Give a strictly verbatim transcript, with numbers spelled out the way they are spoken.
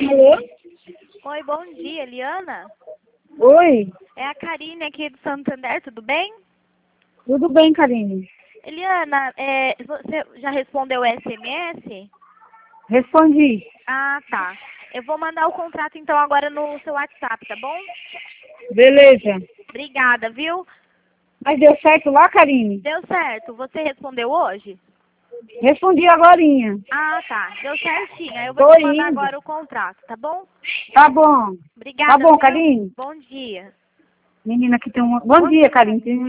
Alô? Oi, bom dia, Eliana. Oi, É a Karine aqui do Santander, tudo bem? tudo bem, Karine? Eliana, é, você já respondeu o S M S? Respondi. Ah, tá. Eu vou mandar o contrato então agora no seu WhatsApp, tá bom? Beleza. Obrigada, viu? Mas deu certo lá, Karine? Deu certo. Você respondeu hoje? Respondi agorinha. Ah, tá. Deu certinho. Aí eu vou Tô te mandar indo. agora o contrato, tá bom? Tá bom. Obrigada, Tá bom, viu? Karine? Bom dia. Menina, aqui tem uma... Bom dia, Karine. Tem